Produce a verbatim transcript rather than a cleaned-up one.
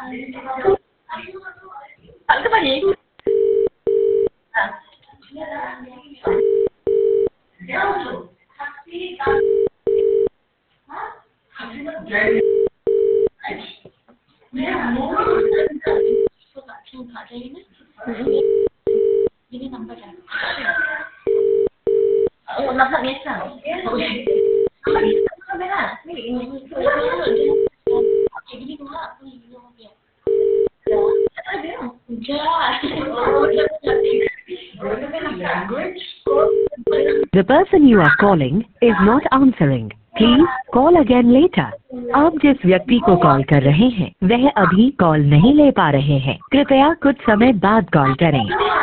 Thẳng cái bà gì? Ini number kan? Oh, number biasa. Kamera, ni ini. Jadi ni cuma aku ni dia. The person you are calling is not answering. Please call again later. आप जिस व्यक्ति को call कर रहे हैं वह अभी call नहीं ले पा रहे हैं। कृपया कुछ समय बाद कॉल करें।